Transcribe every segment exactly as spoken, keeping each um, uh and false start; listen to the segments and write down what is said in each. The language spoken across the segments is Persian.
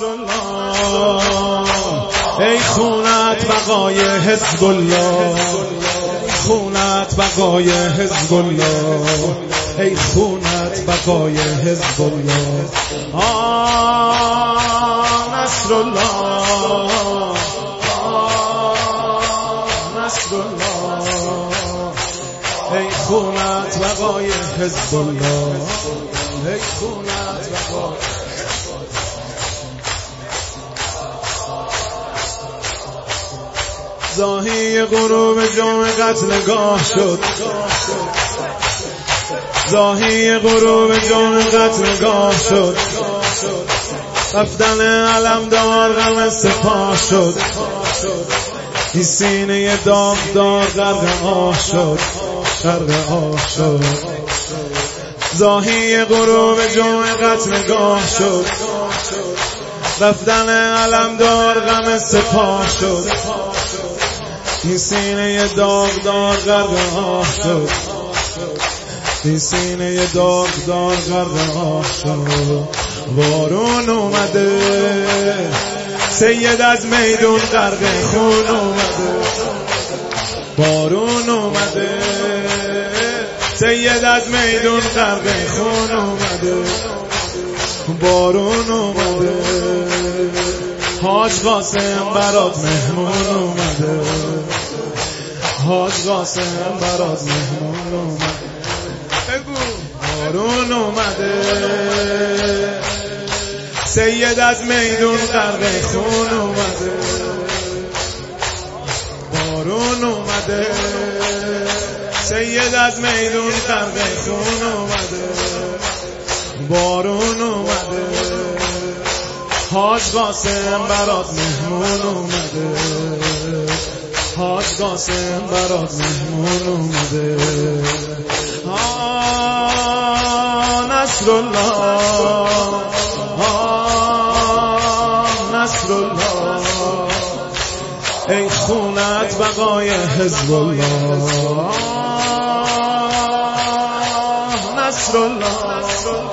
نصر الله، ای خونت بقای حزب الله، خونت بقای حزب الله، ای خونت بقای حزب الله. آه نصر الله، آه نصر الله، ای خونت بقای حزب الله، ای خونت بقای. زاهی غروب جمع قتلگاه شد، زاهی غروب جمع قتلگاه شد، رفتن علمدار غم سپاه شد، این سینه داغدار غرق آه شد، غرق آه شد. زاهی غروب جمع قتلگاه شد، رفتن علمدار غم سپاه شد، این سینه داغدار غرق آه شد، این سینه داغدار غرق آه شد. بارون اومده سید از میدون غرق خون اومده، بارون اومده سید از میدون غرق خون اومده، بارون اومده حاج قاسم برات مهمون اومده، حاج قاسم برات مهمون اومده. بگو بارون اومده سید از میدون غرق خون اومده، بارون اومده سید از میدون غرق خون اومده، بارون اومده حاج قاسم برات مهمون اومده، حاج قاسم برات مهمون اومده. آه نصر الله، آه نصر الله، ای خونت بقای حزب الله. آه نصر الله،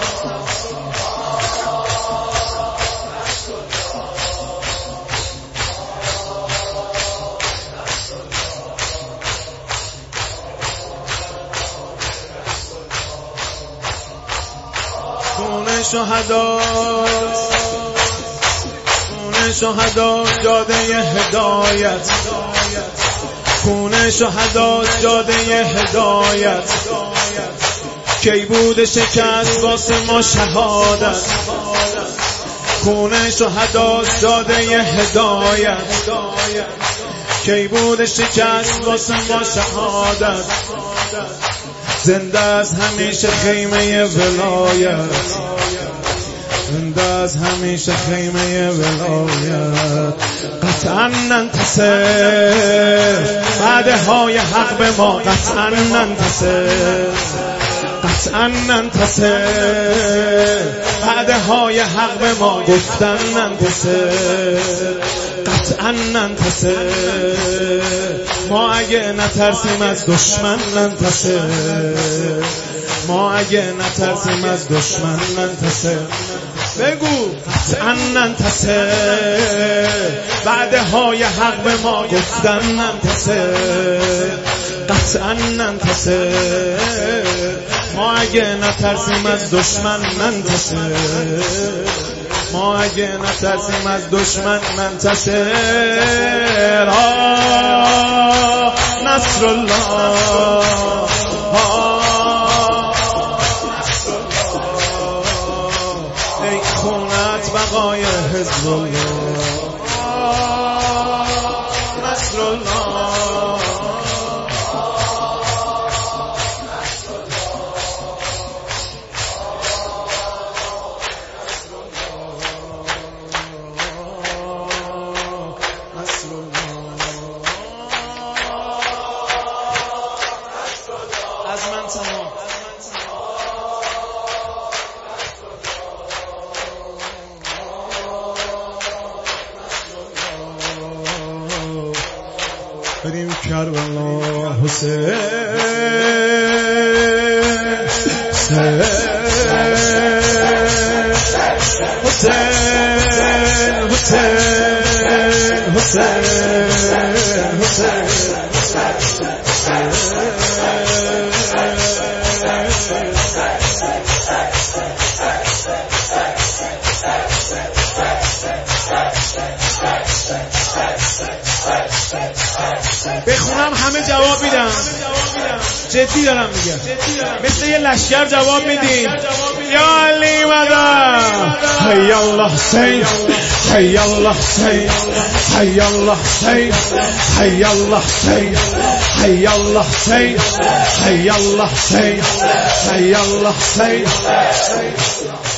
خون شهدا، خون شهدا جاده هدایت، خون شهدا جاده هدایت، کی بود شکست واسه ما شهادت، خون شهدا جاده هدایت، کی بود شکست واسه ما شهادت، زنده از همیشه خیمه ولایت، زنده از همیشه خیمه ولایت. قطعا ننتصر وعده های حق به ما، قطعا ننتصر، قطعا ننتصر وعده های حق به ما گفتن ننتصر، قطعا ننتصر. ما اگه نترسیم از دشمن ننتصر، ما اگه نترسیم از دشمن ننتصر. بگو قطعا ننتصر وعده های حق به ما گفتن ننتصر، قطعا ننتصر. ما اگه نترسیم از دشمن ننتصر، ما اگه نترسیم از دشمن ننتصر. آه نصر الله، آه نصر الله، ای خونت بقای حزب الله. آه نصر الله، از من تمام. بریم کربلا حسین، حسین، حسین حسین حسین حسین بخونم همه جواب میدم، جدی دارم میگم، مثل یه لشکر جواب میدین. یا علی مدد، حی الله حسین، حی الله حسین، حی الله حسین، حی الله حسین، حی الله حسین، حی الله حسین، حی الله حسین.